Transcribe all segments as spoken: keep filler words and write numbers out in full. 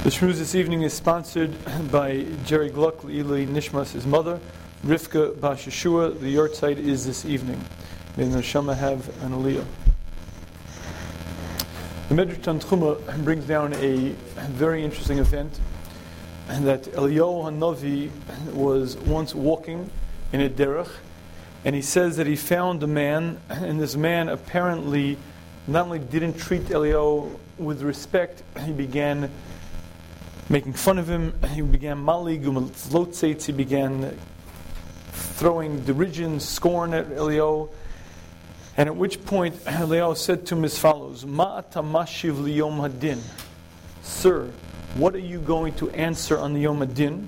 The shmooze this evening is sponsored by Jerry Gluck, Le'ilui Nishmas, his mother, Rivka Bas Yeshua. The yahrzeit is this evening. May the neshama have an aliyah. The Medrash Tanchuma brings down a very interesting event, that Eliyahu HaNavi was once walking in a derech, and he says that he found a man, and this man apparently not only didn't treat Eliyahu with respect, he began making fun of him, he began malig umlotzeit, he began throwing derision, scorn at Eliyahu, and at which point Eliyahu said to him as follows: Ma ata mashiv liyom hadin, sir, what are you going to answer on the Yom Hadin?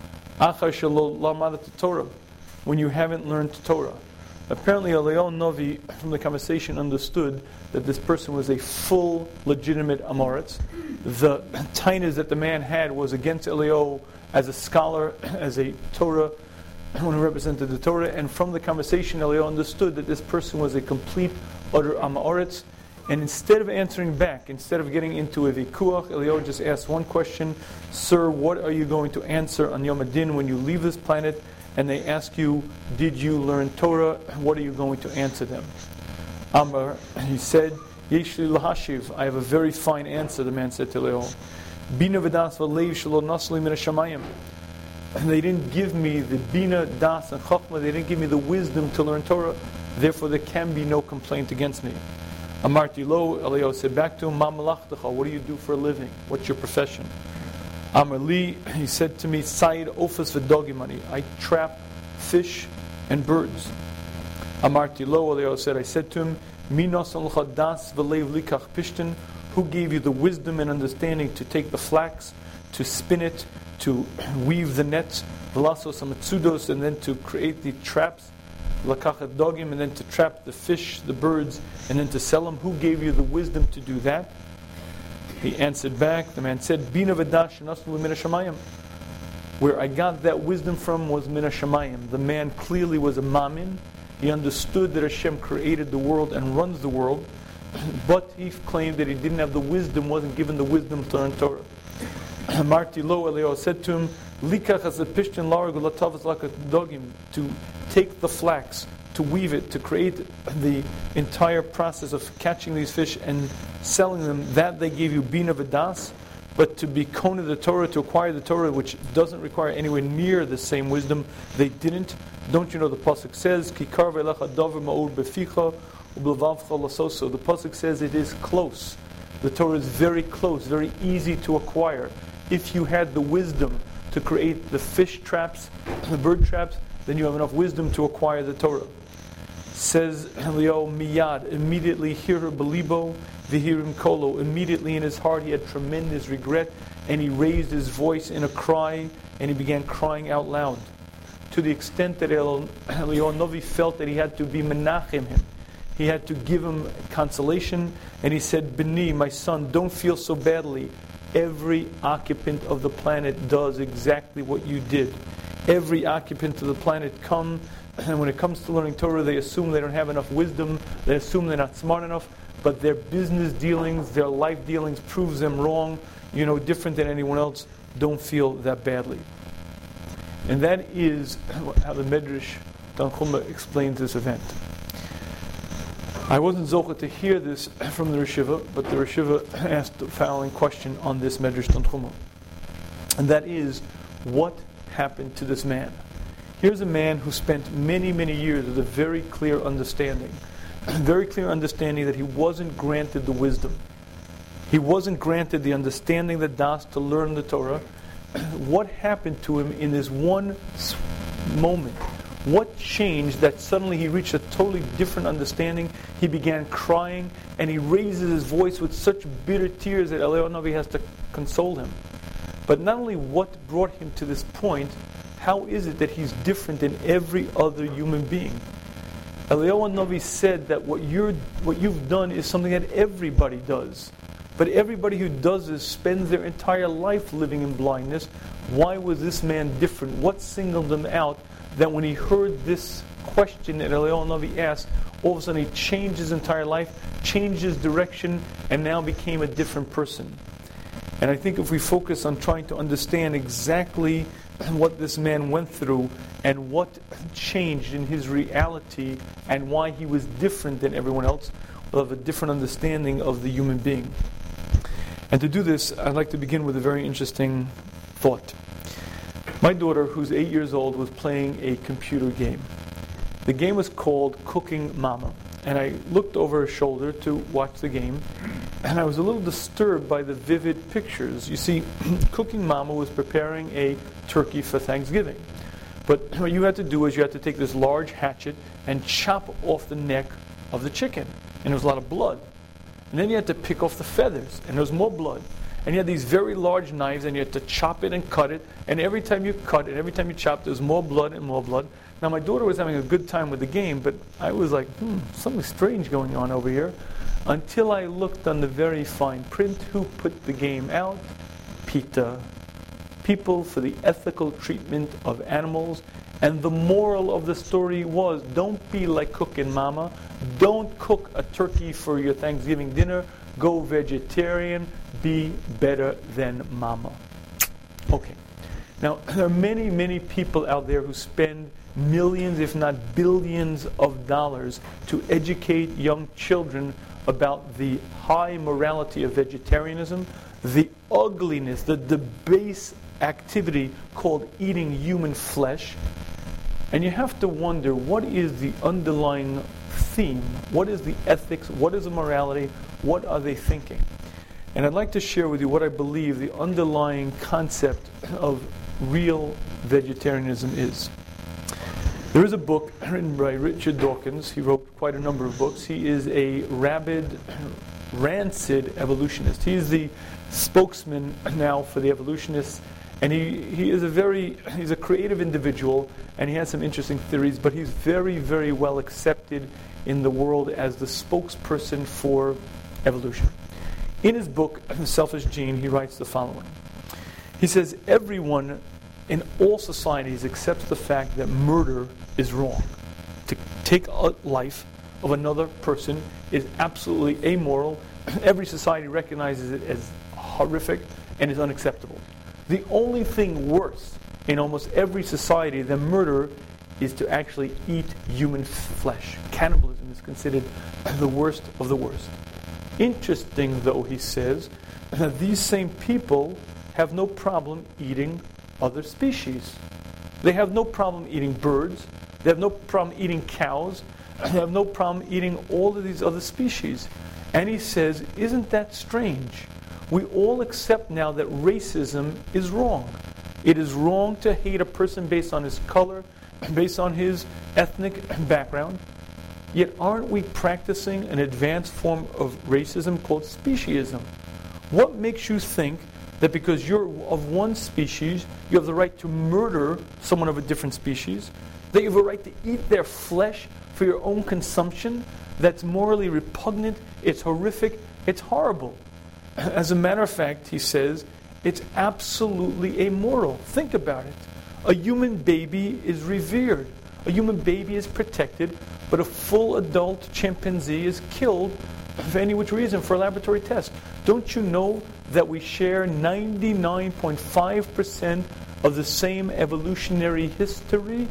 Achar shelo lamadat Torah, when you haven't learned Torah. Apparently Eliyahu Navi from the conversation understood that this person was a full legitimate Amoritz. The tainus that the man had was against Eliyahu as a scholar, as a Torah, one who represented the Torah, and from the conversation Eliyahu understood that this person was a complete, utter Amoritz. And instead of answering back, instead of getting into a vikuach, Eliyahu just asked one question: sir, what are you going to answer on Yom Hadin when you leave this planet? And they ask you, did you learn Torah? What are you going to answer them? Amar, he said, Yesh li lahashiv, I have a very fine answer, the man said to Eliyahu. Bina v'das v'leiv shelo nasli min hashamayim. And they didn't give me the bina, das, and chachma, they didn't give me the wisdom to learn Torah, therefore there can be no complaint against me. Amarti lo, Eliyahu said back to him, Ma malachtacha, what do you do for a living? What's your profession? Amar li, he said to me, Sayyid ofas v'dogimani, I trap fish and birds. Amarti lo, Eliyahu said, I said to him, Minos al das v'leiv likach pishtin, who gave you the wisdom and understanding to take the flax, to spin it, to weave the nets, v'lasos amatsudos, and then to create the traps, lakachat dogim, and then to trap the fish, the birds, and then to sell them. Who gave you the wisdom to do that? He answered back, the man said, Bina v'dash naslu min hashamayim. Where I got that wisdom from was min hashamayim. The man clearly was a mamin. He understood that Hashem created the world and runs the world, but he claimed that he didn't have the wisdom, wasn't given the wisdom to learn Torah. Marti lo, Eliyahu said to him, Likach as a pishtin larg latavas lakat dogim, to take the flax, to weave it, to create the entire process of catching these fish and selling them, that they gave you bina v'das, but to be kona the Torah, to acquire the Torah, which doesn't require anywhere near the same wisdom, they didn't. Don't you know the pasuk says, Kikar ve'lecha davar ma'ur beficha u'b'levavcha lasoso. The pasuk says it is close. The Torah is very close, very easy to acquire. If you had the wisdom to create the fish traps, the bird traps, then you have enough wisdom to acquire the Torah. Says Eliyahu miyad, immediately hiru belibo v'hirim kolo. Immediately in his heart he had tremendous regret, and he raised his voice in a cry, and he began crying out loud, to the extent that Eliyahu Navi felt that he had to be menachem him. He had to give him consolation, and he said, B'ni, my son, don't feel so badly. Every occupant of the planet does exactly what you did. Every occupant of the planet come, and when it comes to learning Torah, they assume they don't have enough wisdom, they assume they're not smart enough, but their business dealings, their life dealings proves them wrong, you know, different than anyone else. Don't feel that badly. And that is how the Medrash Tanchuma explains this event. I wasn't zocheh to hear this from the Rishiva, but the Rishiva asked the following question on this Medrash Tanchuma. And that is, what happened to this man? Here's a man who spent many, many years with a very clear understanding. Very clear understanding that he wasn't granted the wisdom. He wasn't granted the understanding, the das, to learn the Torah. What happened to him in this one moment? What changed that suddenly he reached a totally different understanding? He began crying, and he raises his voice with such bitter tears that Eliyahu Navi has to console him. But not only what brought him to this point, how is it that he's different than every other human being? Eliyahu Navi said that what you're, what you've done is something that everybody does. But everybody who does this spends their entire life living in blindness. Why was this man different? What singled him out that when he heard this question that Eliyahu Navi asked, all of a sudden he changed his entire life, changed his direction, and now became a different person? And I think if we focus on trying to understand exactly what this man went through and what changed in his reality and why he was different than everyone else, we'll have a different understanding of the human being. And to do this, I'd like to begin with a very interesting thought. My daughter, who's eight years old, was playing a computer game. The game was called Cooking Mama. And I looked over her shoulder to watch the game, and I was a little disturbed by the vivid pictures. You see, Cooking Mama was preparing a turkey for Thanksgiving. But what you had to do is you had to take this large hatchet and chop off the neck of the chicken. And there was a lot of blood. And then you had to pick off the feathers, and there was more blood. And you had these very large knives, and you had to chop it and cut it. And every time you cut and every time you chopped, there was more blood and more blood. Now, my daughter was having a good time with the game, but I was like, hmm, something strange going on over here. Until I looked on the very fine print. Who put the game out? PETA. People for the Ethical Treatment of Animals. And the moral of the story was, don't be like Cooking Mama. Don't cook a turkey for your Thanksgiving dinner. Go vegetarian. Be better than Mama. Okay. Now, there are many, many people out there who spend millions, if not billions of dollars to educate young children about the high morality of vegetarianism, the ugliness, the debased activity called eating human flesh. And you have to wonder, what is the underlying theme? What is the ethics? What is the morality? What are they thinking? And I'd like to share with you what I believe the underlying concept of real vegetarianism is. There is a book written by Richard Dawkins. He wrote quite a number of books. He is a rabid, rancid evolutionist. He is the spokesman now for the evolutionists, and he, he is a very, he's a creative individual, and he has some interesting theories, but he's very, very well accepted in the world as the spokesperson for evolution. In his book, The Selfish Gene, he writes the following. He says, everyone in all societies accepts the fact that murder is wrong. To take a life of another person is absolutely amoral. Every society recognizes it as horrific and is unacceptable. The only thing worse in almost every society than murder is to actually eat human flesh. Cannibalism is considered the worst of the worst. Interesting, though, he says, that these same people have no problem eating other species. They have no problem eating birds. They have no problem eating cows. They have no problem eating all of these other species. And he says, isn't that strange? We all accept now that racism is wrong. It is wrong to hate a person based on his color, based on his ethnic background. Yet aren't we practicing an advanced form of racism called speciesism? What makes you think that because you're of one species, you have the right to murder someone of a different species, that you have a right to eat their flesh for your own consumption? That's morally repugnant, it's horrific, it's horrible. As a matter of fact, he says, it's absolutely amoral. Think about it. A human baby is revered. A human baby is protected, but a full adult chimpanzee is killed for any which reason, for a laboratory test. Don't you know that we share ninety-nine point five percent of the same evolutionary history?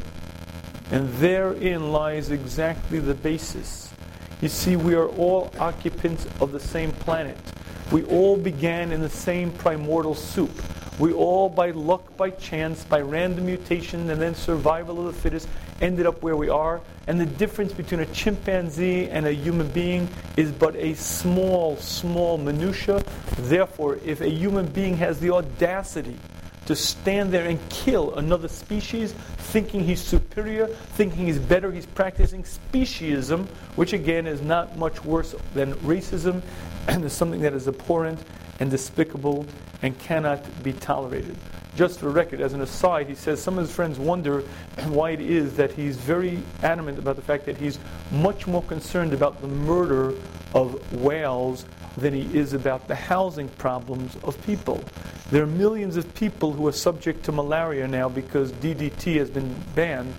And therein lies exactly the basis. You see, we are all occupants of the same planet. We all began in the same primordial soup. We all, by luck, by chance, by random mutation, and then survival of the fittest, ended up where we are. And the difference between a chimpanzee and a human being is but a small, small minutia. Therefore, if a human being has the audacity to stand there and kill another species, thinking he's superior, thinking he's better, he's practicing speciesism, which again is not much worse than racism, and is something that is abhorrent and despicable and cannot be tolerated. Just for the record, as an aside, he says some of his friends wonder why it is that he's very adamant about the fact that he's much more concerned about the murder of whales than he is about the housing problems of people. There are millions of people who are subject to malaria now because D D T has been banned.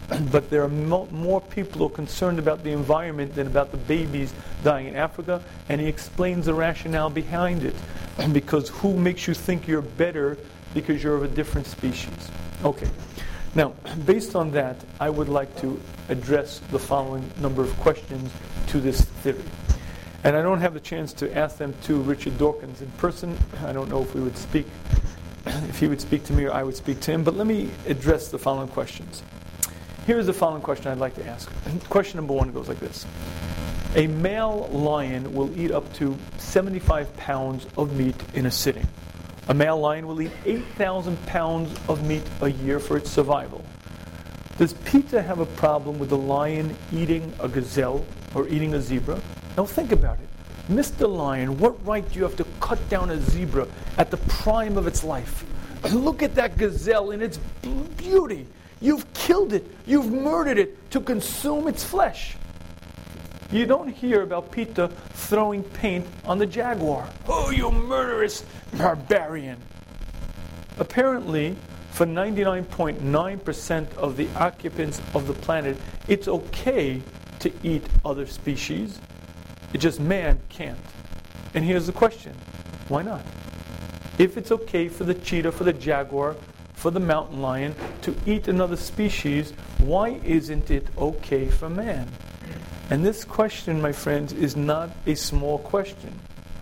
but there are mo- more people who are concerned about the environment than about the babies dying in Africa, and he explains the rationale behind it. Because who makes you think you're better because you're of a different species? Okay. Now, based on that, I would like to address the following number of questions to this theory. And I don't have the chance to ask them to Richard Dawkins in person. I don't know if we would speak, if he would speak to me or I would speak to him, but let me address the following questions. Here's the following question I'd like to ask. Question number one goes like this. A male lion will eat up to seventy-five pounds of meat in a sitting. A male lion will eat eight thousand pounds of meat a year for its survival. Does PETA have a problem with the lion eating a gazelle or eating a zebra? Now think about it. Mister Lion, what right do you have to cut down a zebra at the prime of its life? Look at that gazelle in its beauty. You've killed it. You've murdered it to consume its flesh. You don't hear about PETA throwing paint on the jaguar. Oh, you murderous barbarian. Apparently, for ninety-nine point nine percent of the occupants of the planet, it's okay to eat other species. It just man can't. And here's the question. Why not? If it's okay for the cheetah, for the jaguar, for the mountain lion to eat another species, why isn't it okay for man? And this question, my friends, is not a small question.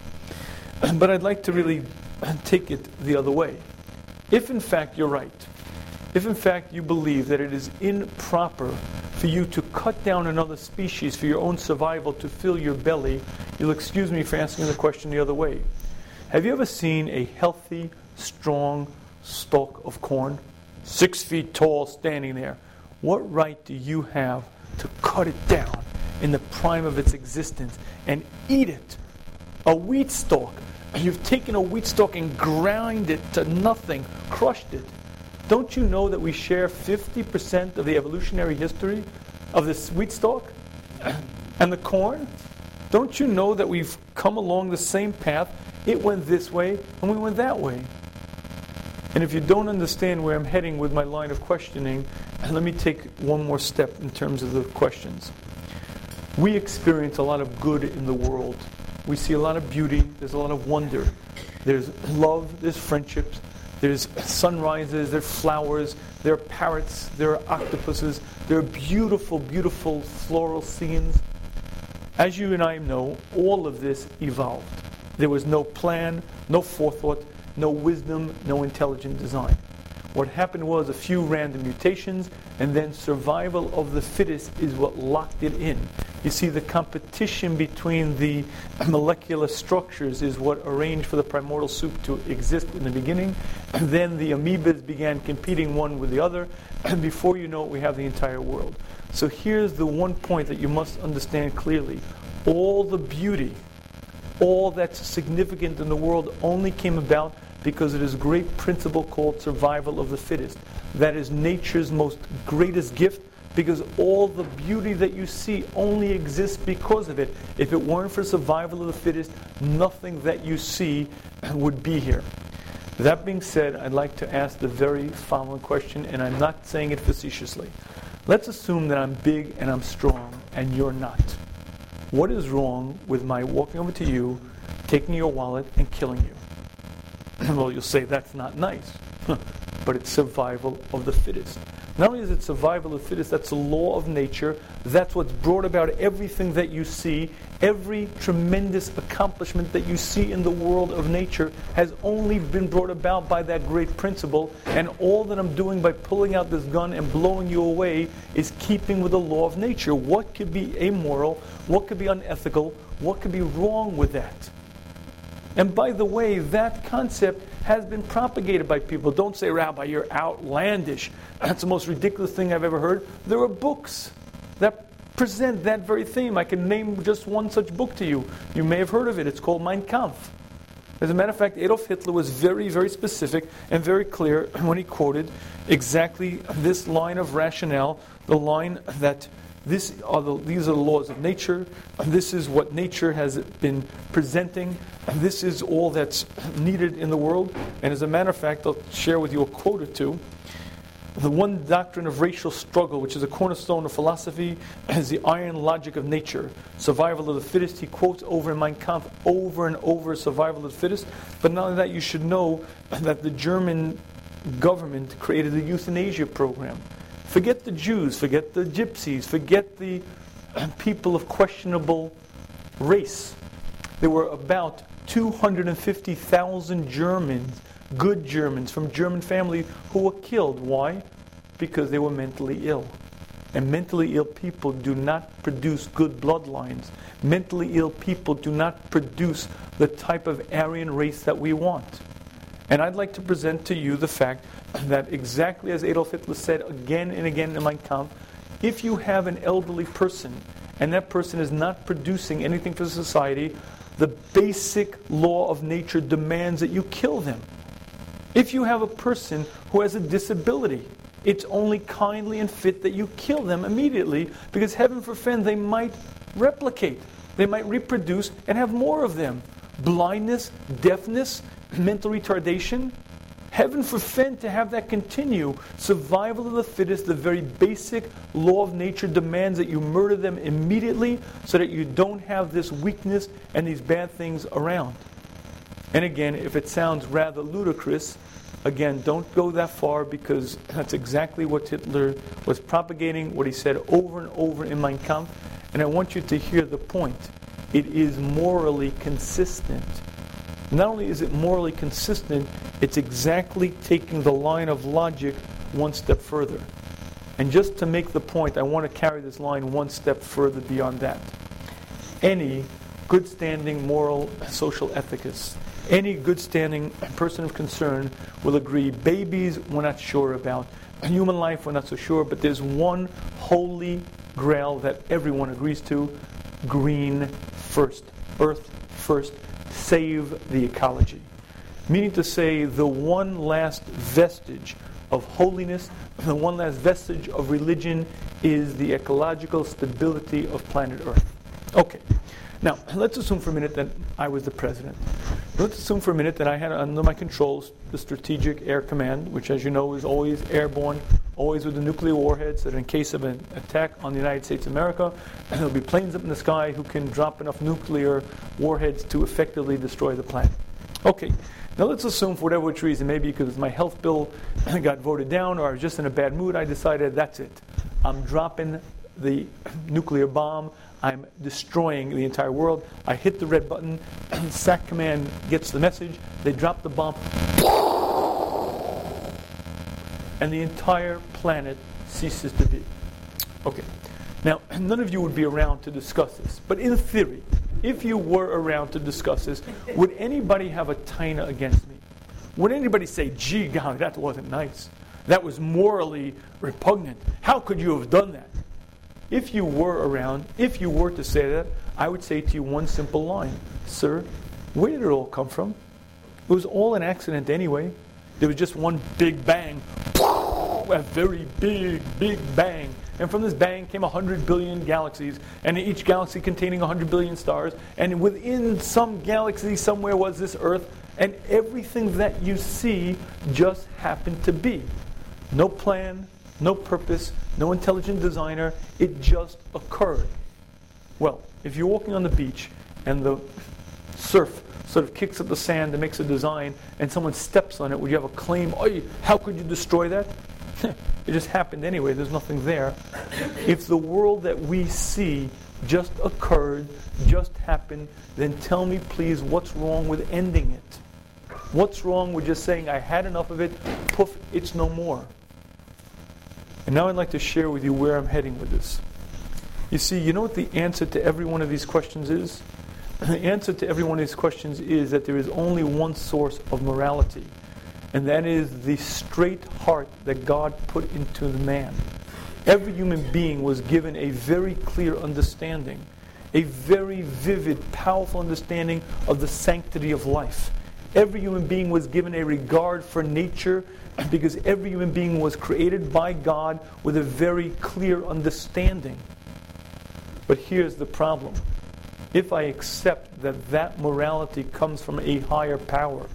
But I'd like to really take it the other way. If in fact you're right, if in fact you believe that it is improper for you to cut down another species for your own survival to fill your belly, you'll excuse me for asking the question the other way. Have you ever seen a healthy, strong stalk of corn, six feet tall, standing there? What right do you have to cut it down in the prime of its existence and eat it? A wheat stalk. You've taken a wheat stalk and ground it to nothing, crushed it. Don't you know that we share fifty percent of the evolutionary history of this wheat stalk and the corn? Don't you know that we've come along the same path? It went this way and we went that way. And if you don't understand where I'm heading with my line of questioning, let me take one more step in terms of the questions. We experience a lot of good in the world. We see a lot of beauty. There's a lot of wonder. There's love. There's friendships. There's sunrises. There's flowers. There are parrots. There are octopuses. There are beautiful, beautiful floral scenes. As you and I know, all of this evolved. There was no plan, no forethought, no wisdom, no intelligent design. What happened was a few random mutations, and then survival of the fittest is what locked it in. You see, the competition between the molecular structures is what arranged for the primordial soup to exist in the beginning. And then the amoebas began competing one with the other, and before you know it, we have the entire world. So here's the one point that you must understand clearly. All the beauty, all that's significant in the world only came about because of this great principle called survival of the fittest. That is nature's most greatest gift, because all the beauty that you see only exists because of it. If it weren't for survival of the fittest, nothing that you see would be here. That being said, I'd like to ask the very following question, and I'm not saying it facetiously. Let's assume that I'm big and I'm strong, and you're not. What is wrong with my walking over to you, taking your wallet, and killing you? Well, you'll say that's not nice. But it's survival of the fittest. Not only is it survival of the fittest, that's the law of nature. That's what's brought about everything that you see. Every tremendous accomplishment that you see in the world of nature has only been brought about by that great principle. And all that I'm doing by pulling out this gun and blowing you away is keeping with the law of nature. What could be amoral? What could be unethical? What could be wrong with that? And by the way, that concept has been propagated by people. Don't say, Rabbi, you're outlandish. That's the most ridiculous thing I've ever heard. There are books that present that very theme. I can name just one such book to you. You may have heard of it. It's called Mein Kampf. As a matter of fact, Adolf Hitler was very, very specific and very clear when he quoted exactly this line of rationale, the line that This are the, these are the laws of nature. This is what nature has been presenting. This is all that's needed in the world. And as a matter of fact, I'll share with you a quote or two. The one doctrine of racial struggle, which is a cornerstone of philosophy, is the iron logic of nature. Survival of the fittest. He quotes over in Mein Kampf over and over, survival of the fittest. But not only that, you should know that the German government created a euthanasia program. Forget the Jews, forget the gypsies, forget the people of questionable race. There were about two hundred fifty thousand Germans, good Germans from German families, who were killed. Why? Because they were mentally ill. And mentally ill people do not produce good bloodlines. Mentally ill people do not produce the type of Aryan race that we want. And I'd like to present to you the fact that exactly as Adolf Hitler said again and again in Mein Kampf, if you have an elderly person and that person is not producing anything for society, the basic law of nature demands that you kill them. If you have a person who has a disability, it's only kindly and fit that you kill them immediately, because heaven forfend, they might replicate. They might reproduce and have more of them. Blindness, deafness, mental retardation. Heaven forfend to have that continue. Survival of the fittest, the very basic law of nature demands that you murder them immediately so that you don't have this weakness and these bad things around. And again, if it sounds rather ludicrous, again, don't go that far, because that's exactly what Hitler was propagating, what he said over and over in Mein Kampf. And I want you to hear the point. It is morally consistent. Not only is it morally consistent, it's exactly taking the line of logic one step further. And just to make the point, I want to carry this line one step further beyond that. Any good standing moral social ethicist, any good standing person of concern will agree, babies we're not sure about, human life we're not so sure, but there's one holy grail that everyone agrees to: green first, earth first, save the ecology. Meaning to say, the one last vestige of holiness, the one last vestige of religion is the ecological stability of planet Earth. Okay, now let's assume for a minute that I was the president. Let's assume for a minute that I had under my controls the Strategic Air Command, which, as you know, is always airborne, always with the nuclear warheads, so that in case of an attack on the United States of America, there'll be planes up in the sky who can drop enough nuclear warheads to effectively destroy the planet. Okay, now let's assume for whatever which reason, maybe because my health bill got voted down or I was just in a bad mood, I decided that's it. I'm dropping the nuclear bomb. I'm destroying the entire world. I hit the red button. S A C Command gets the message. They drop the bomb. And the entire planet ceases to be. Okay. Now, none of you would be around to discuss this. But in theory, if you were around to discuss this, would anybody have a taina against me? Would anybody say, gee, golly, that wasn't nice? That was morally repugnant. How could you have done that? If you were around, if you were to say that, I would say to you one simple line. Sir, where did it all come from? It was all an accident anyway. There was just one big bang. A very big, big bang. And from this bang came one hundred billion galaxies, and each galaxy containing one hundred billion stars. And within some galaxy somewhere was this Earth, and everything that you see just happened to be. No plan, no purpose, no intelligent designer. It just occurred. Well, if you're walking on the beach and the surf sort of kicks up the sand and makes a design and someone steps on it, would you have a claim, oh, how could you destroy that? It just happened anyway. There's nothing there. If the world that we see just occurred, just happened, then tell me, please, what's wrong with ending it? What's wrong with just saying, I had enough of it, poof, it's no more? And now I'd like to share with you where I'm heading with this. You see, you know what the answer to every one of these questions is? The answer to every one of these questions is that there is only one source of morality, and that is the straight heart that God put into the man. Every human being was given a very clear understanding, a very vivid, powerful understanding of the sanctity of life. Every human being was given a regard for nature, because every human being was created by God with a very clear understanding. But here's the problem. If I accept that that morality comes from a higher power,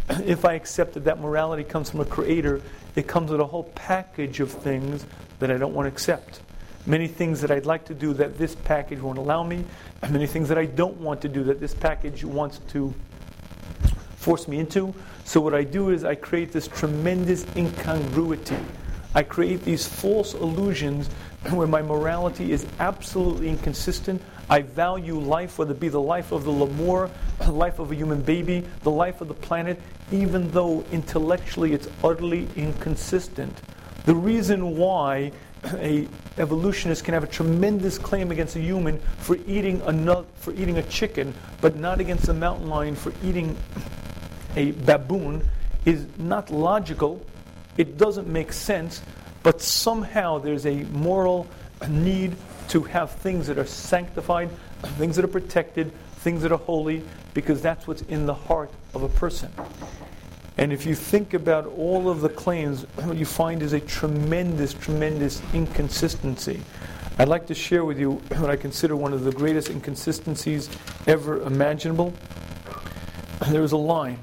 if I accept that that morality comes from a creator, it comes with a whole package of things that I don't want to accept. Many things that I'd like to do that this package won't allow me, and many things that I don't want to do that this package wants to force me into. So what I do is I create this tremendous incongruity. I create these false illusions where my morality is absolutely inconsistent. I value life, whether it be the life of the lemur, the life of a human baby, the life of the planet, even though intellectually it's utterly inconsistent. The reason why a evolutionist can have a tremendous claim against a human for eating a nut, for eating a chicken, but not against a mountain lion for eating a baboon is not logical. It doesn't make sense, but somehow there's a moral need to have things that are sanctified, things that are protected, things that are holy, because that's what's in the heart of a person. And if you think about all of the claims, what you find is a tremendous, tremendous inconsistency. I'd like to share with you what I consider one of the greatest inconsistencies ever imaginable. There is a line.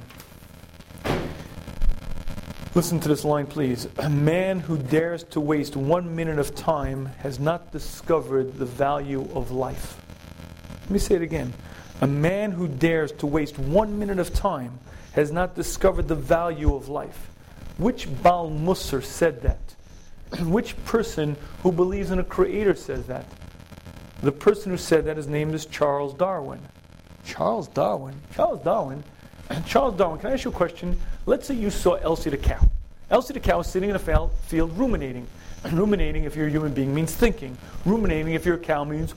Listen to this line, please. A man who dares to waste one minute of time has not discovered the value of life. Let me say it again. A man who dares to waste one minute of time has not discovered the value of life. Which Baal Musar said that? Which person who believes in a creator says that? The person who said that, his name is Charles Darwin. Charles Darwin? Charles Darwin? Charles Darwin, can I ask you a question? Let's say you saw Elsie the cow. Elsie the cow is sitting in a field ruminating. And ruminating, if you're a human being, means thinking. Ruminating, if you're a cow, means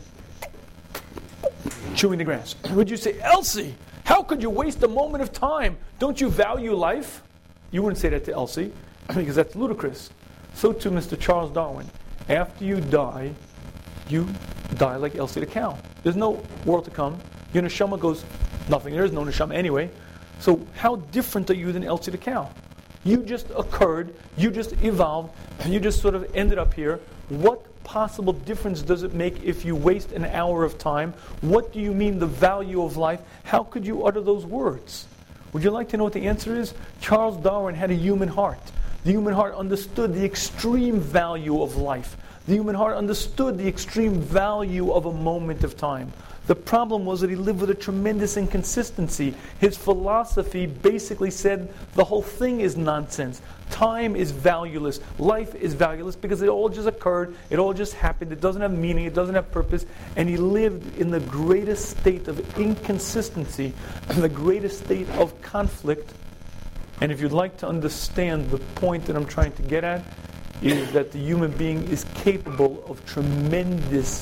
chewing the grass. Would you say, Elsie, how could you waste a moment of time? Don't you value life? You wouldn't say that to Elsie, because that's ludicrous. So too, Mister Charles Darwin. After you die, you die like Elsie the cow. There's no world to come. Your neshama goes, nothing. There is no neshama anyway. So how different are you than Elsie the cow? You just occurred, you just evolved, and you just sort of ended up here. What possible difference does it make if you waste an hour of time? What do you mean the value of life? How could you utter those words? Would you like to know what the answer is? Charles Darwin had a human heart. The human heart understood the extreme value of life. The human heart understood the extreme value of a moment of time. The problem was that he lived with a tremendous inconsistency. His philosophy basically said the whole thing is nonsense. Time is valueless. Life is valueless because it all just occurred. It all just happened. It doesn't have meaning. It doesn't have purpose. And he lived in the greatest state of inconsistency, the greatest state of conflict. And if you'd like to understand the point that I'm trying to get at, is that the human being is capable of tremendous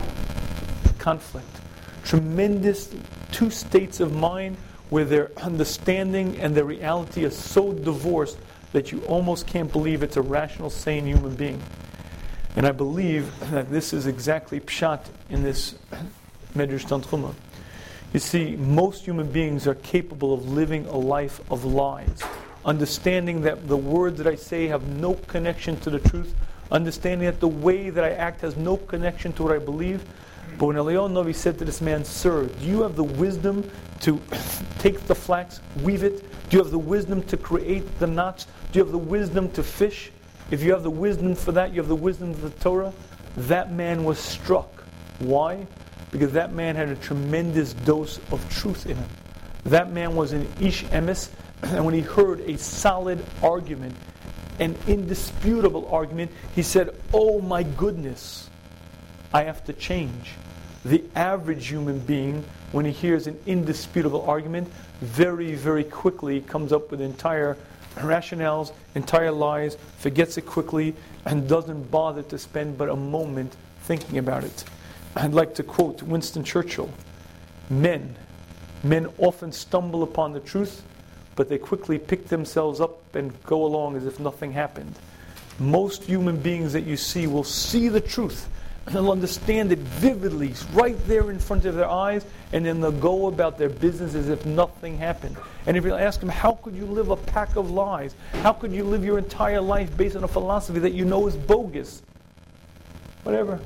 conflict. Tremendous two states of mind where their understanding and their reality are so divorced that you almost can't believe it's a rational, sane human being. And I believe that this is exactly pshat in this Medrash Tanchuma. You see, most human beings are capable of living a life of lies, understanding that the words that I say have no connection to the truth, understanding that the way that I act has no connection to what I believe. But when Eliyahu Novi said to this man, Sir, do you have the wisdom to take the flax, weave it? Do you have the wisdom to create the knots? Do you have the wisdom to fish? If you have the wisdom for that, you have the wisdom of the Torah. That man was struck. Why? Because that man had a tremendous dose of truth in him. That man was an ish emes, and when he heard a solid argument, an indisputable argument, he said, oh my goodness, I have to change. The average human being, when he hears an indisputable argument, very, very quickly comes up with entire rationales, entire lies, forgets it quickly, and doesn't bother to spend but a moment thinking about it. I'd like to quote Winston Churchill. Men, men often stumble upon the truth, but they quickly pick themselves up and go along as if nothing happened. Most human beings that you see will see the truth, and they'll understand it vividly, right there in front of their eyes, and then they'll go about their business as if nothing happened. And if you ask them, how could you live a pack of lies? How could you live your entire life based on a philosophy that you know is bogus? Whatever.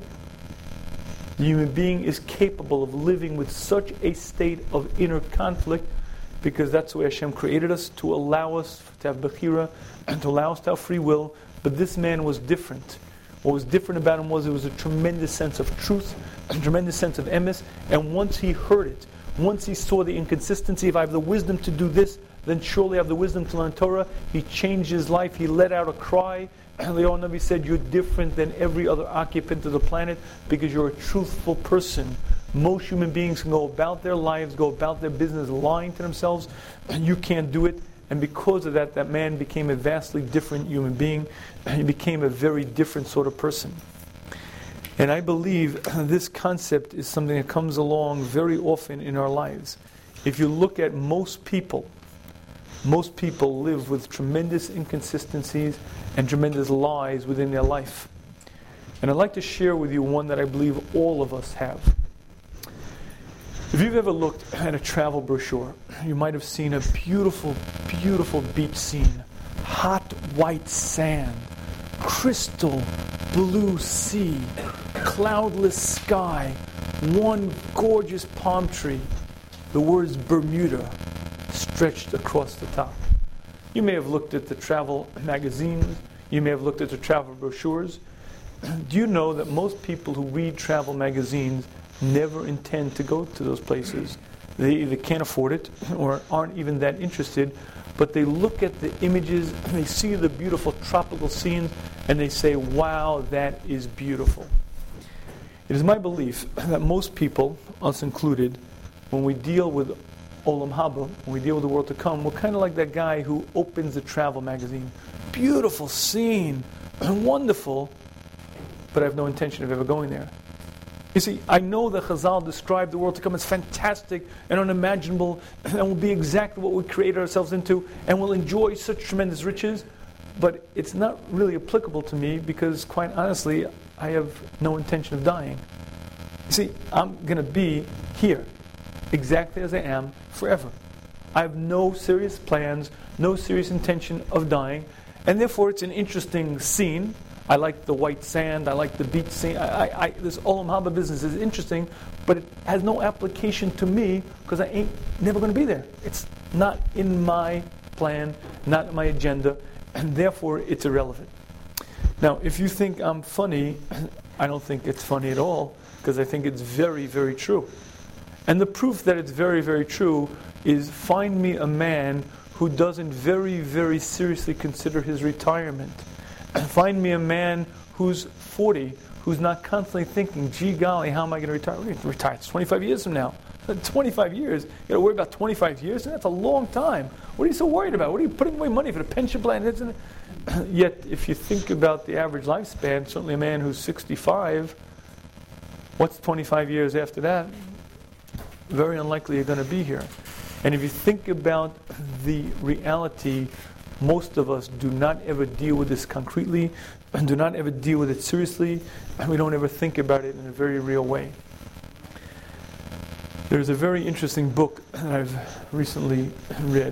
The human being is capable of living with such a state of inner conflict. because that's the way Hashem created us, to allow us to have Bechira and to allow us to have free will. But this man was different. What was different about him was it was a tremendous sense of truth, a tremendous sense of emes, and once he heard it, once he saw the inconsistency, if I have the wisdom to do this, then surely I have the wisdom to learn Torah, he changed his life, he let out a cry. Eliyahu Navi said, you're different than every other occupant of the planet because you're a truthful person. Most human beings can go about their lives, go about their business lying to themselves, and you can't do it. And because of that, that man became a vastly different human being. He became a very different sort of person. And I believe this concept is something that comes along very often in our lives. If you look at most people, most people live with tremendous inconsistencies and tremendous lies within their life. And I'd like to share with you one that I believe all of us have. If you've ever looked at a travel brochure, you might have seen a beautiful, beautiful beach scene. Hot white sand, crystal blue sea, cloudless sky, one gorgeous palm tree, the words Bermuda stretched across the top. You may have looked at the travel magazines, you may have looked at the travel brochures. Do you know that most people who read travel magazines never intend to go to those places? They either can't afford it or aren't even that interested, but they look at the images, they see the beautiful tropical scenes, and they say, wow, that is beautiful. It is my belief that most people, us included, when we deal with Olam Haba, when we deal with the world to come, we're kind of like that guy who opens the travel magazine. Beautiful scene, wonderful, but I have no intention of ever going there. You see, I know that Chazal described the world to come as fantastic and unimaginable and will be exactly what we created ourselves into and will enjoy such tremendous riches, but it's not really applicable to me because, quite honestly, I have no intention of dying. You see, I'm going to be here, exactly as I am, forever. I have no serious plans, no serious intention of dying, and therefore it's an interesting scene. I like the white sand, I like the beach scene. I, I, I, this Olam Haba business is interesting, but it has no application to me because I ain't never going to be there. It's not in my plan, not in my agenda, and therefore it's irrelevant. Now, if you think I'm funny, I don't think it's funny at all because I think it's very, very true. And the proof that it's very, very true is find me a man who doesn't very, very seriously consider his retirement. Find me a man who's forty, who's not constantly thinking, gee golly, how am I going to retire? We're going to retire. It's twenty-five years from now. twenty-five years? You got to worry about twenty-five years? That's a long time. What are you so worried about? What are you putting away money for the pension plan? Isn't it? Yet, if you think about the average lifespan, certainly a man who's sixty-five, what's twenty-five years after that? Very unlikely you're going to be here. And if you think about the reality, most of us do not ever deal with this concretely and do not ever deal with it seriously, and we don't ever think about it in a very real way. There's a very interesting book that I've recently read.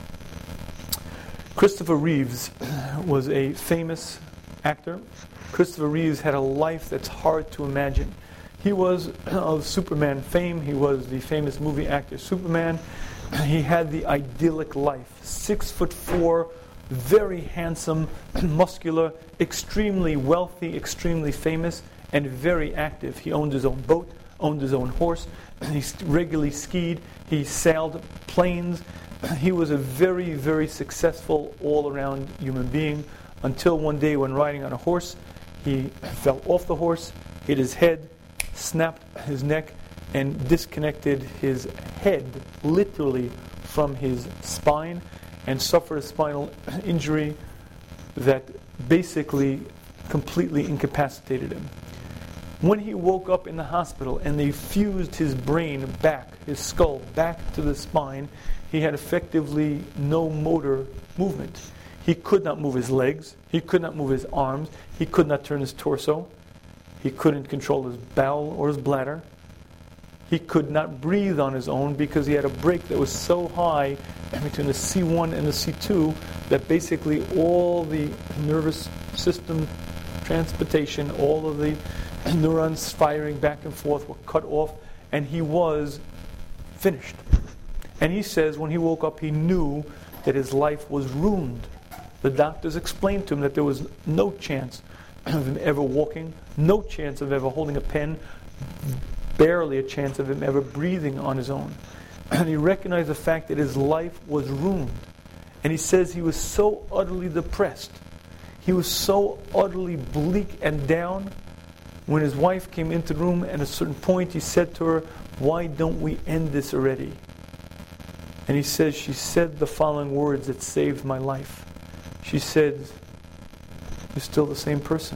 Christopher Reeves was a famous actor. Christopher Reeves had a life that's hard to imagine. He was of Superman fame. He was the famous movie actor Superman. He had the idyllic life. Six foot four, very handsome, muscular, extremely wealthy, extremely famous, and very active. He owned his own boat, owned his own horse. He regularly skied. He sailed planes. He was a very, very successful all-around human being until one day when riding on a horse, he fell off the horse, hit his head, snapped his neck, and disconnected his head literally from his spine and suffered a spinal injury that basically completely incapacitated him. When he woke up in the hospital and they fused his brain back, his skull back to the spine, he had effectively no motor movement. He could not move his legs, he could not move his arms, he could not turn his torso, he couldn't control his bowel or his bladder. He could not breathe on his own because he had a brake that was so high between the C one and the C two that basically all the nervous system transportation, all of the neurons firing back and forth were cut off, and he was finished. And he says when he woke up, he knew that his life was ruined. The doctors explained to him that there was no chance of him ever walking, no chance of ever holding a pen, barely a chance of him ever breathing on his own. And he recognized the fact that his life was ruined. And he says he was so utterly depressed. He was so utterly bleak and down. When his wife came into the room, at a certain point he said to her, "Why don't we end this already?" And he says, she said the following words that saved my life. She said, "You're still the same person."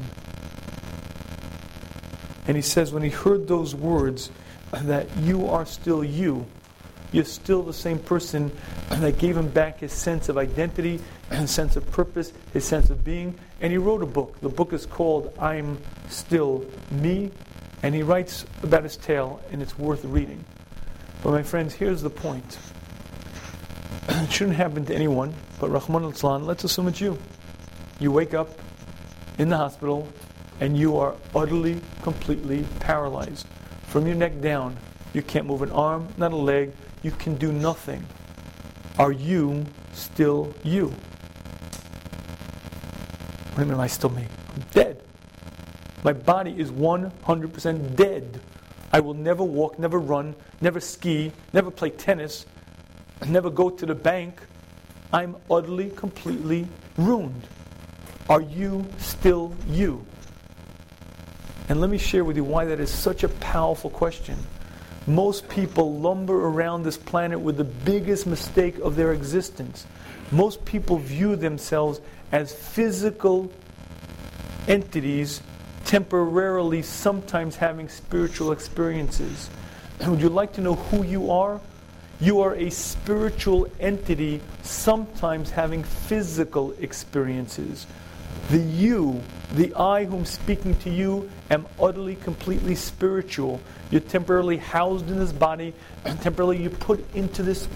And he says when he heard those words, that you are still you, you're still the same person, that gave him back his sense of identity, his sense of purpose, his sense of being. And he wrote a book. The book is called I'm Still Me. And he writes about his tale, and it's worth reading. But my friends, here's the point. It shouldn't happen to anyone, but Rahman al-Islam, let's assume it's you. You wake up in the hospital, and you are utterly, completely paralyzed. From your neck down, you can't move an arm, not a leg, you can do nothing. Are you still you? What do you mean, am I still me? I'm dead. My body is one hundred percent dead. I will never walk, never run, never ski, never play tennis, never go to the bank. I'm utterly, completely ruined. Are you still you? And let me share with you why that is such a powerful question. Most people lumber around this planet with the biggest mistake of their existence. Most people view themselves as physical entities, temporarily sometimes having spiritual experiences. And would you like to know who you are? You are a spiritual entity, sometimes having physical experiences. The you, the I whom speaking to you, am utterly, completely spiritual. You're temporarily housed in this body, and temporarily you're put into this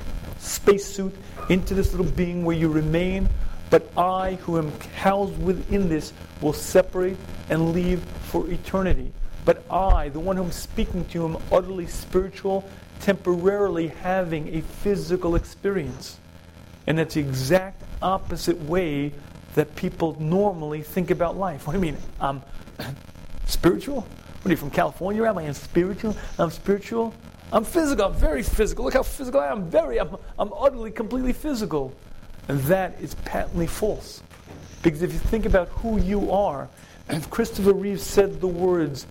spacesuit, into this little being where you remain. But I, who am housed within this, will separate and leave for eternity. But I, the one whom speaking to you, am utterly spiritual, temporarily having a physical experience. And that's the exact opposite way that people normally think about life. What do you mean? I'm spiritual? What are you, from California? Am I spiritual? I'm spiritual? I'm physical. I'm very physical. Look how physical I am. I'm very, I'm, I'm utterly, completely physical. And that is patently false. Because if you think about who you are, if Christopher Reeve said the words,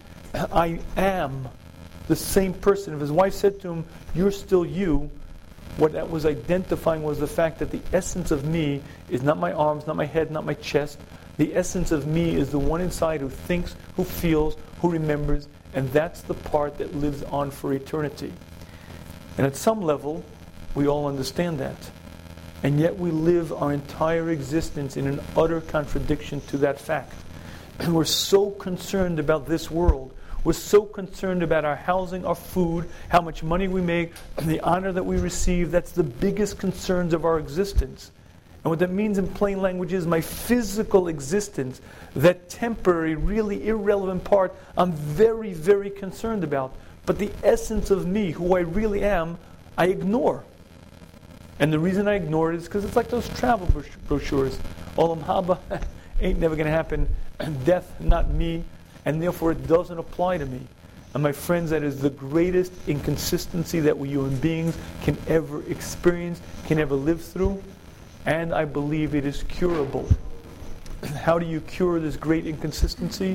I am the same person. If his wife said to him, you're still you, what that was identifying was the fact that the essence of me is not my arms, not my head, not my chest. The essence of me is the one inside who thinks, who feels, who remembers, and that's the part that lives on for eternity. And at some level, we all understand that. And yet we live our entire existence in an utter contradiction to that fact. And we're so concerned about this world. We're so concerned about our housing, our food, how much money we make, and the honor that we receive. That's the biggest concerns of our existence. And what that means in plain language is my physical existence, that temporary, really irrelevant part, I'm very, very concerned about. But the essence of me, who I really am, I ignore. And the reason I ignore it is because it's like those travel brochures. Olam haba ain't never going to happen. And death, not me. And therefore it doesn't apply to me. And my friends, that is the greatest inconsistency that we human beings can ever experience, can ever live through. And I believe it is curable. How do you cure this great inconsistency?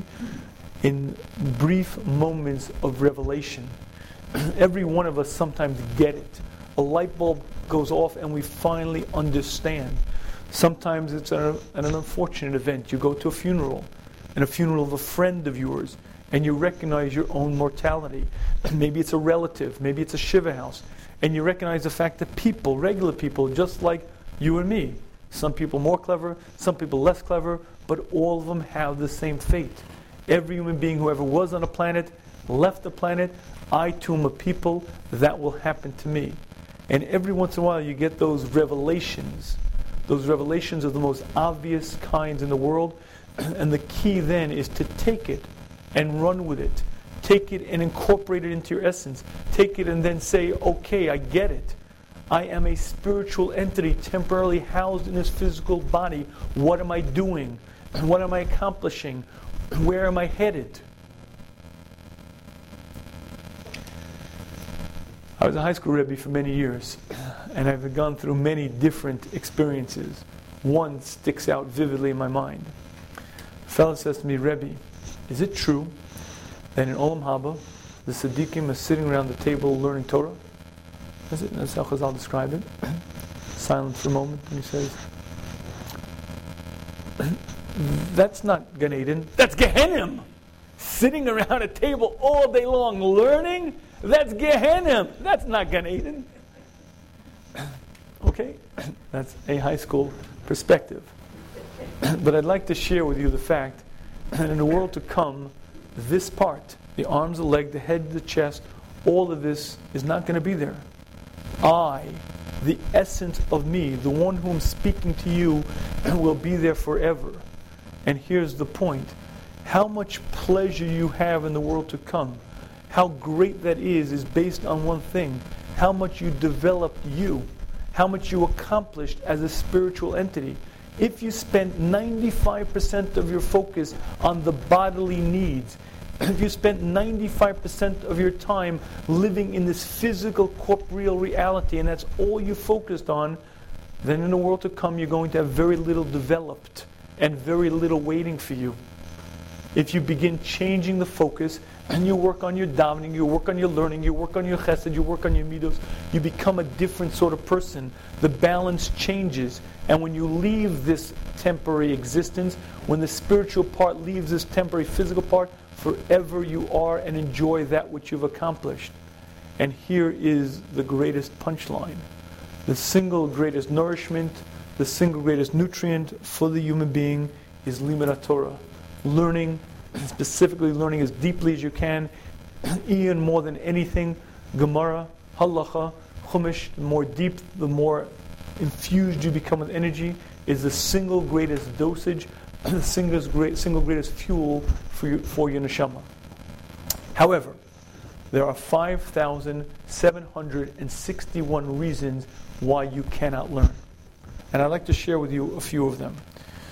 In brief moments of revelation. Every one of us sometimes get it. A light bulb goes off and we finally understand. Sometimes it's an, an unfortunate event. You go to a funeral, and a funeral of a friend of yours, and you recognize your own mortality. Maybe it's a relative, maybe it's a shiva house, and you recognize the fact that people, regular people, just like you and me, some people more clever, some people less clever, but all of them have the same fate. Every human being who ever was on a planet, left the planet, I too am a people, that will happen to me. And every once in a while you get those revelations. Those revelations are the most obvious kinds in the world. And the key then is to take it and run with it. Take it and incorporate it into your essence. Take it and then say, okay, I get it. I am a spiritual entity temporarily housed in this physical body. What am I doing? What am I accomplishing? Where am I headed? I was a high school Rebbe for many years, and I've gone through many different experiences. One sticks out vividly in my mind. A fellow says to me, Rebbe, is it true that in Olam Haba, the Tzaddikim are sitting around the table learning Torah? That's it. That's how Chazal describe it. Silent for a moment, and he says, that's not Gan Eden, that's Gehenna. Sitting around a table all day long learning, that's Gehenna. That's not Gan Eden. Okay, that's a high school perspective. But I'd like to share with you the fact that in the world to come, this part, the arms, the leg, the head, the chest, all of this is not going to be there. I, the essence of me, the one whom I'm speaking to you, will be there forever. And here's the point. How much pleasure you have in the world to come, how great that is, is based on one thing. How much you developed you, how much you accomplished as a spiritual entity. If you spent ninety-five percent of your focus on the bodily needs, if you spent ninety-five percent of your time living in this physical, corporeal reality, and that's all you focused on, then in the world to come you're going to have very little developed and very little waiting for you. If you begin changing the focus, and you work on your davening, you work on your learning, you work on your chesed, you work on your midos, you become a different sort of person. The balance changes. And when you leave this temporary existence, when the spiritual part leaves this temporary physical part, forever you are and enjoy that which you've accomplished. And here is the greatest punchline. The single greatest nourishment, the single greatest nutrient for the human being is Limud Torah. Learning, specifically learning as deeply as you can, even more than anything, Gemara, Halacha, Chumash, the more deep, the more infused you become with energy, is the single greatest dosage, the single, great, single greatest fuel for, you, for your neshama. However, there are five thousand seven hundred sixty-one reasons why you cannot learn. And I'd like to share with you a few of them.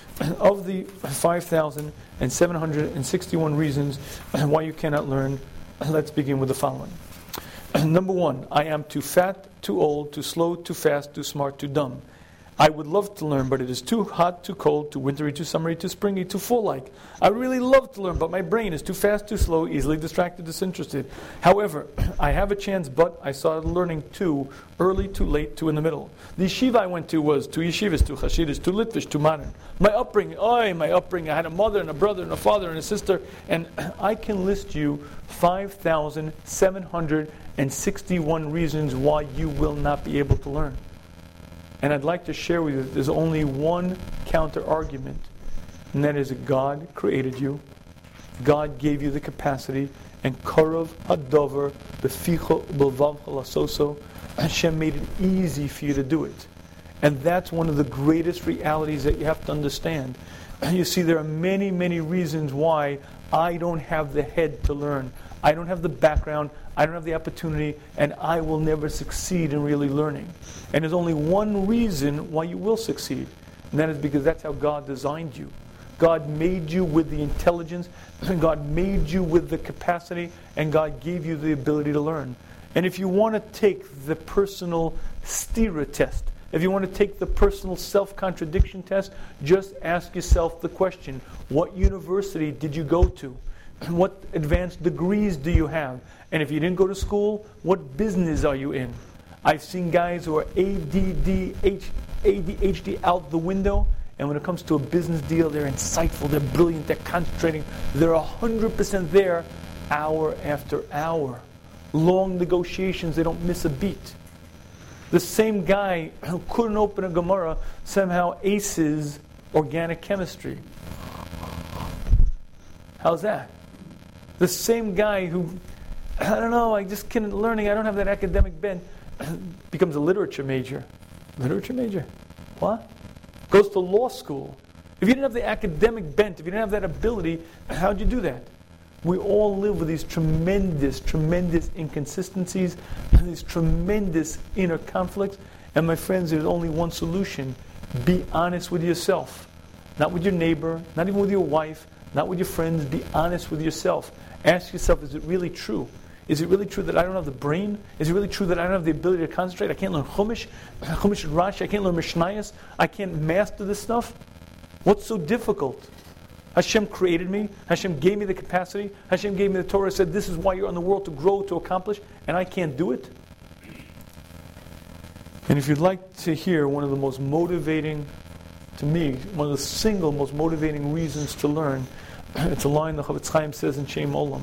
Of the five thousand seven hundred sixty-one reasons why you cannot learn, let's begin with the following. Number one, I am too fat, too old, too slow, too fast, too smart, too dumb. I would love to learn, but it is too hot, too cold, too wintry, too summery, too springy, too fall-like. I really love to learn, but my brain is too fast, too slow, easily distracted, disinterested. However, I have a chance, but I started learning too early, too late, too in the middle. The yeshiva I went to was too yeshivas, too chashidas, too litvish, too modern. My upbringing, oh, my upbringing, I had a mother and a brother and a father and a sister, and I can list you five thousand seven hundred sixty-one reasons why you will not be able to learn. And I'd like to share with you that there's only one counter argument, and that is that God created you, God gave you the capacity, and Karav Hadover Beficho B'Vav Halasoso, Hashem made it easy for you to do it. And that's one of the greatest realities that you have to understand. You see, there are many, many reasons why I don't have the head to learn. I don't have the background, I don't have the opportunity, and I will never succeed in really learning. And there's only one reason why you will succeed, and that is because that's how God designed you. God made you with the intelligence, and God made you with the capacity, and God gave you the ability to learn. And if you want to take the personal stira test, if you want to take the personal self-contradiction test, just ask yourself the question, what university did you go to? What advanced degrees do you have? And if you didn't go to school, what business are you in? I've seen guys who are A D D, A D H D out the window, and when it comes to a business deal, they're insightful, they're brilliant, they're concentrating, they're one hundred percent there, hour after hour. Long negotiations, they don't miss a beat. The same guy who couldn't open a Gemara somehow aces organic chemistry. How's that? The same guy who, I don't know, I just can't learning, I don't have that academic bent, becomes a literature major. Literature major? What? Goes to law school. If you didn't have the academic bent, if you didn't have that ability, how'd you do that? We all live with these tremendous, tremendous inconsistencies and these tremendous inner conflicts. And my friends, there's only one solution. Be honest with yourself. Not with your neighbor, not even with your wife, not with your friends. Be honest with yourself. Ask yourself, is it really true? Is it really true that I don't have the brain? Is it really true that I don't have the ability to concentrate? I can't learn Chumash, Chumash and Rashi. I can't learn Mishnayos. I can't master this stuff? What's so difficult? Hashem created me. Hashem gave me the capacity. Hashem gave me the Torah, said this is why you're on the world, to grow, to accomplish, and I can't do it. And if you'd like to hear one of the most motivating, to me, one of the single most motivating reasons to learn, it's a line the Chofetz Chaim says in Shem Olam.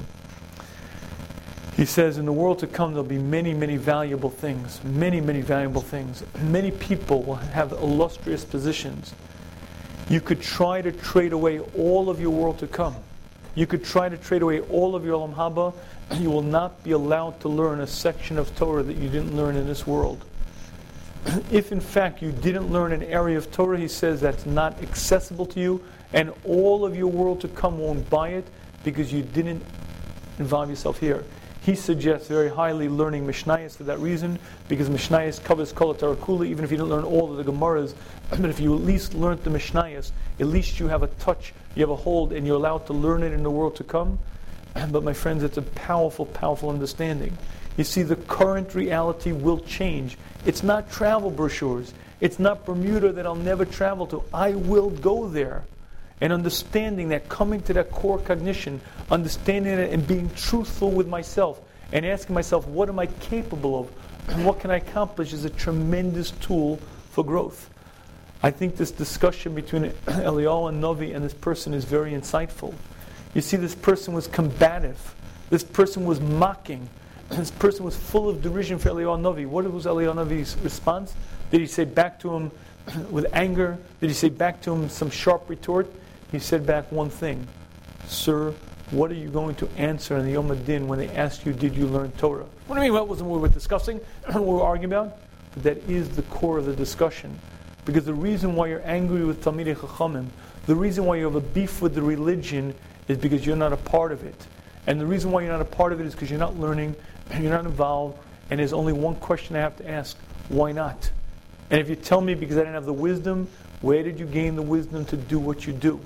He says, in the world to come, there'll be many, many valuable things. Many, many valuable things. Many people will have illustrious positions. You could try to trade away all of your world to come. You could try to trade away all of your Olam Haba, and you will not be allowed to learn a section of Torah that you didn't learn in this world. If in fact you didn't learn an area of Torah, he says that's not accessible to you, and all of your world to come won't buy it because you didn't involve yourself here. He suggests very highly learning Mishnayos for that reason, because Mishnayos covers Kol HaTorah Kula, even if you don't learn all of the Gemaras. But if you at least learned the Mishnayos, at least you have a touch, you have a hold, and you're allowed to learn it in the world to come. But my friends, it's a powerful, powerful understanding. You see, the current reality will change. It's not travel brochures. It's not Bermuda that I'll never travel to. I will go there. And understanding that, coming to that core cognition, understanding it and being truthful with myself, and asking myself, what am I capable of? And what can I accomplish, is a tremendous tool for growth. I think this discussion between Eliyahu and Novi and this person is very insightful. You see, this person was combative. This person was mocking. This person was full of derision for Eliyahu Novi. What was Eliyahu Novi's response? Did he say back to him with anger? Did he say back to him some sharp retort? He said back one thing. Sir, what are you going to answer in the Yom HaDin when they ask you, did you learn Torah? What do you mean? What wasn't what we were discussing? What we were arguing about? But that is the core of the discussion. Because the reason why you're angry with Talmidei Chachamim, the reason why you have a beef with the religion, is because you're not a part of it. And the reason why you're not a part of it is because you're not learning, and you're not involved, and there's only one question I have to ask: why not? And if you tell me because I didn't have the wisdom, where did you gain the wisdom to do what you do?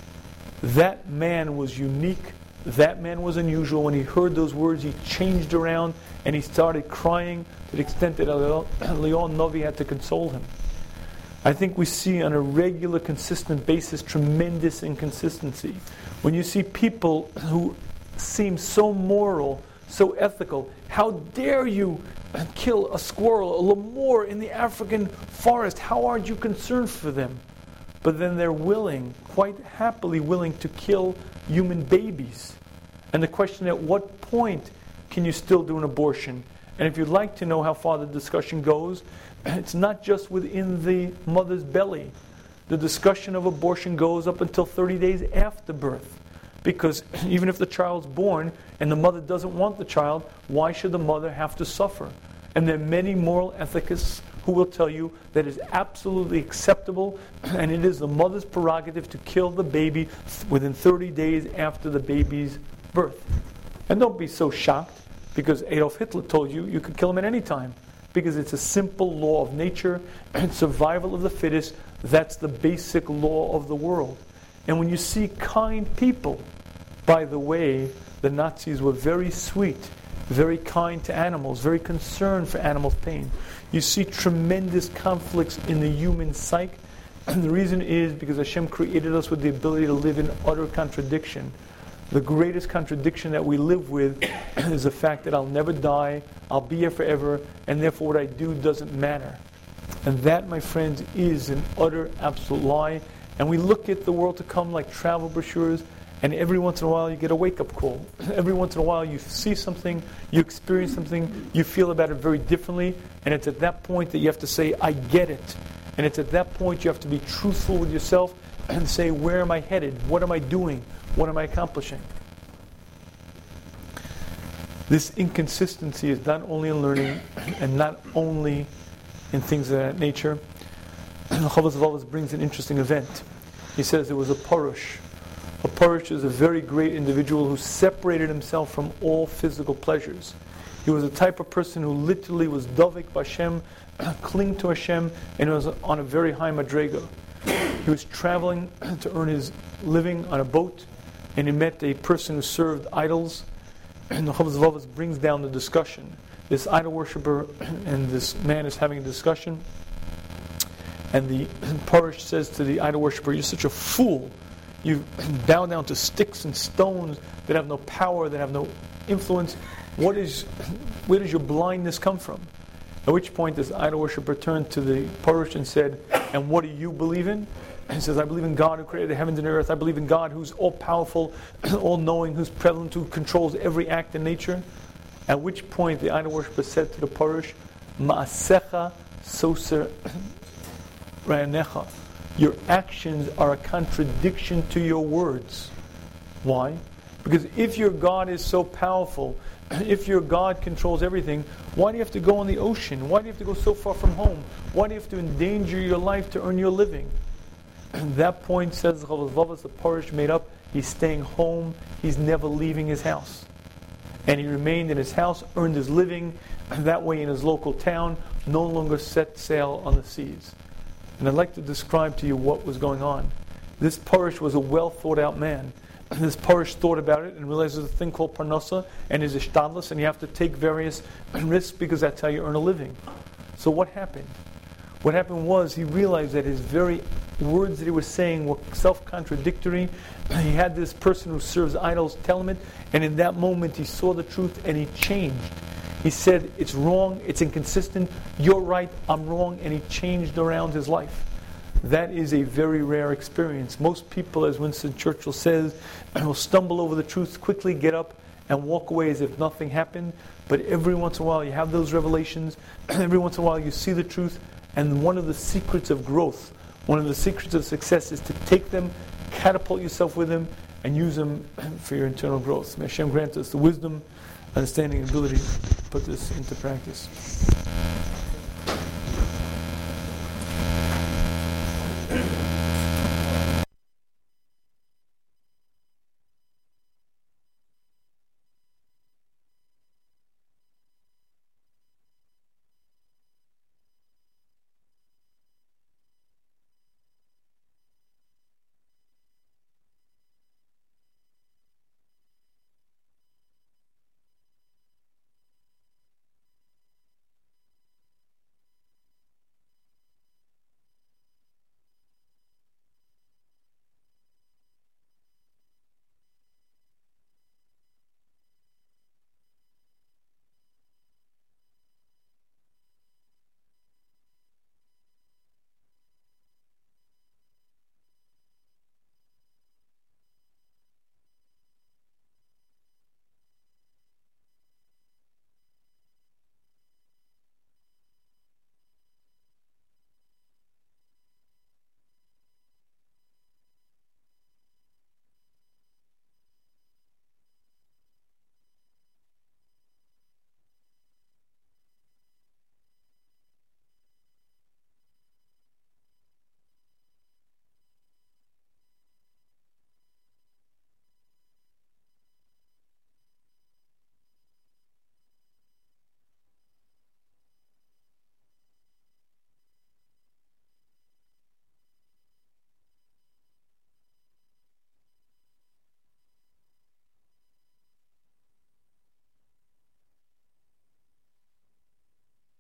That man was unique. That man was unusual. When he heard those words, he changed around and he started crying to the extent that Eliyahu Novi had to console him. I think we see on a regular, consistent basis tremendous inconsistency. When you see people who seem so moral, so ethical, how dare you kill a squirrel, a lemur in the African forest? How aren't you concerned for them? But then they're willing, quite happily willing, to kill human babies. And the question, at what point can you still do an abortion? And if you'd like to know how far the discussion goes, it's not just within the mother's belly. The discussion of abortion goes up until thirty days after birth. Because even if the child's born and the mother doesn't want the child, why should the mother have to suffer? And there are many moral ethicists who will tell you that it's absolutely acceptable and it is the mother's prerogative to kill the baby within thirty days after the baby's birth. And don't be so shocked, because Adolf Hitler told you you could kill him at any time, because it's a simple law of nature and survival of the fittest. That's the basic law of the world. And when you see kind people, by the way, the Nazis were very sweet, very kind to animals, very concerned for animals' pain. You see tremendous conflicts in the human psyche, and the reason is because Hashem created us with the ability to live in utter contradiction. The greatest contradiction that we live with is the fact that I'll never die, I'll be here forever, and therefore what I do doesn't matter. And that, my friends, is an utter, absolute lie. And we look at the world to come like travel brochures, and every once in a while you get a wake-up call. Every once in a while you see something, you experience something, you feel about it very differently, and it's at that point that you have to say, I get it. And it's at that point you have to be truthful with yourself and say, where am I headed? What am I doing? What am I accomplishing? This inconsistency is not only in learning and not only in things of that nature. Chovos HaLevavos brings an interesting event. He says there was a Parush. A Parush is a very great individual who separated himself from all physical pleasures. He was the type of person who literally was Davik B'Hashem, cling to Hashem, and was on a very high madrega. He was traveling to earn his living on a boat, and he met a person who served idols. And the Chavos Vavos brings down the discussion. This idol worshiper and this man is having a discussion, and the Parush says to the idol worshiper, "You're such a fool. You bow down to sticks and stones that have no power, that have no influence. What is, where does your blindness come from?" At which point this idol worshiper turned to the Parush and said, "And what do you believe in?" And he says, "I believe in God who created the heavens and earth. I believe in God who's all-powerful, all-knowing, who's prevalent, who controls every act in nature." At which point the idol worshiper said to the Parush, "Ma'asecha soser ra'anecha." Your actions are a contradiction to your words. Why? Because if your God is so powerful, if your God controls everything, why do you have to go on the ocean? Why do you have to go so far from home? Why do you have to endanger your life to earn your living? At that point, says Chavos Vavos, the Parush made up, he's staying home, he's never leaving his house. And he remained in his house, earned his living, that way in his local town, no longer set sail on the seas. And I'd like to describe to you what was going on. This Parush was a well thought out man. This Parush thought about it and realized there's a thing called parnasa and is ishtadlus, and you have to take various risks because that's how you earn a living. So what happened? What happened was he realized that his very words that he was saying were self-contradictory. He had this person who serves idols tell him it, and in that moment he saw the truth and he changed. He said, "It's wrong, it's inconsistent, you're right, I'm wrong," and he changed around his life. That is a very rare experience. Most people, as Winston Churchill says, will stumble over the truth, quickly get up and walk away as if nothing happened. But every once in a while you have those revelations, every once in a while you see the truth, and one of the secrets of growth, one of the secrets of success is to take them, catapult yourself with them, and use them for your internal growth. May Hashem grant us the wisdom, understanding, and ability to put this into practice.